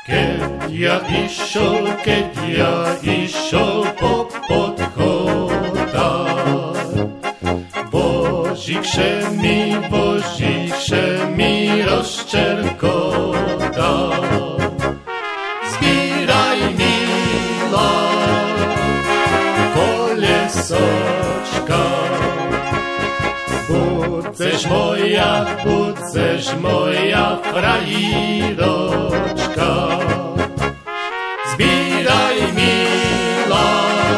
Keď ja išol po podchodách, Božíkše mi rozčerkotá. Zbíraj, milá, kolesočka, budeš moja frajíročka. Zbíraj, milá,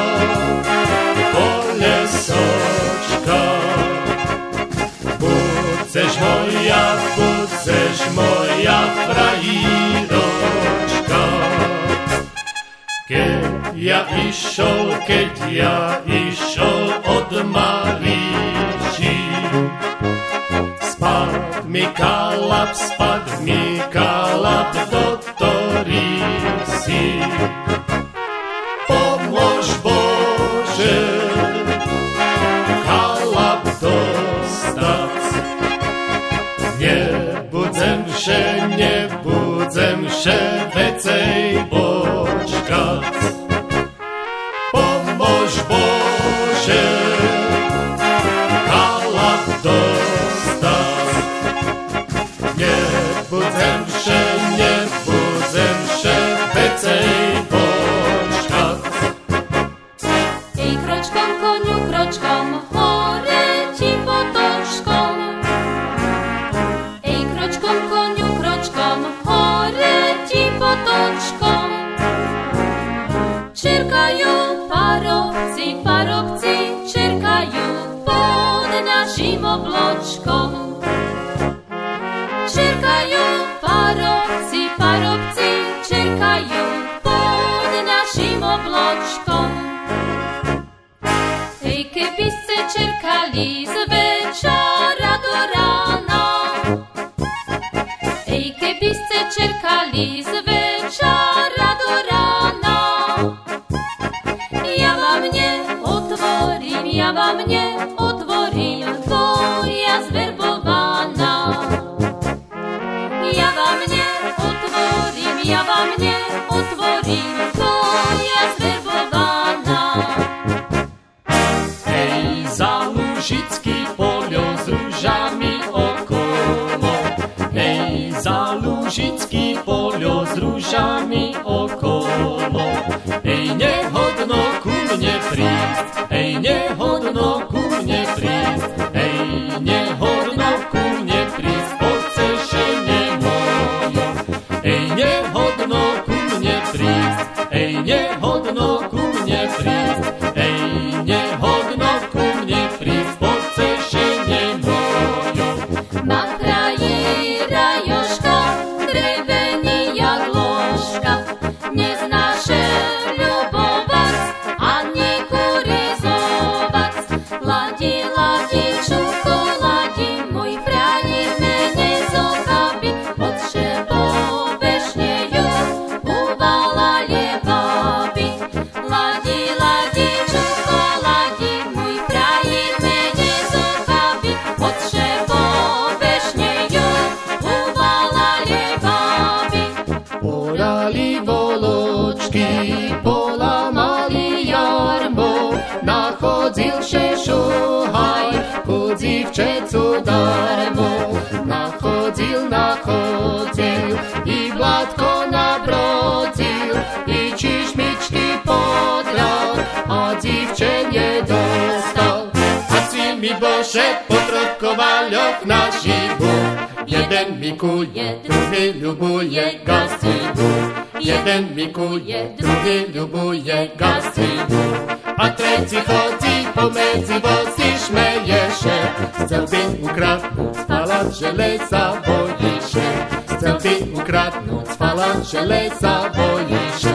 kolesočka, budeš moja frajíročka. Keď ja išol od Maríši, spad mi kalap do Torísi. Pomôž Bože, kalap dostať. Nebudzem vše vecej počkať. Pomôž Bože, kalap dostať. Nebudzem vše vecej počkať. Ej, kročkom, koniu, kročkom, hore ti potočkom. Ej, kročkom, koniu, kročkom, hore ti potočkom. Čerkajú parobci, čerkajú pod našim obločkom. Čerkajú parobci, čerkajú pod našim obločkom. Hej, keby ste čerkali z večera do rána, hej, keby ste čerkali z večera do rána, ja vám neotvorím, to ja zverbovaná. Ja vám neotvorím, to ja zverbovaná. Hej, za Lužický poľo s rúžami okolo. Hej, za Lužický poľo s rúžami okolo. Hej, nehodno ku mne prísť, hej, nehodno ku mne prísť, hej, nehodno ku mne prísť, pocešenie mojo. Hej, nehodno ku mne prísť, hej, nehodno ku mne prísť, hej, nehodno ku mne prísť, pocešenie mojo. Má frajíra Jožka, drevený jak ložka, neznáše ľubovac ani kurizovac. Ladi, čuko, ladi, môj frajír mene zokaby, od šebo vešnejú uvalali baby. Ladi, čuko, ladi, môj frajír mene zokaby, od šebo vešnejú uvalali baby. Orali voločky, polamali jarmo, nachodzil šešuhaj, chodzivčecu darmo. Nachodzil, i blatko nabrodzil, i čišmičky podľal, a dzivče nedostal. A si mi Bože potrobkovaľoch na živu, jeden mi kuje, druhý ľubuje gastivu. Jeden mi kuje, druhý ľubuje gastivu. A tretí chodí pomedzi vozy šmeješe, chcel by ukradnúť z falanže lesa bojíše. Chcel by ukradnúť z falanže lesa bojíše.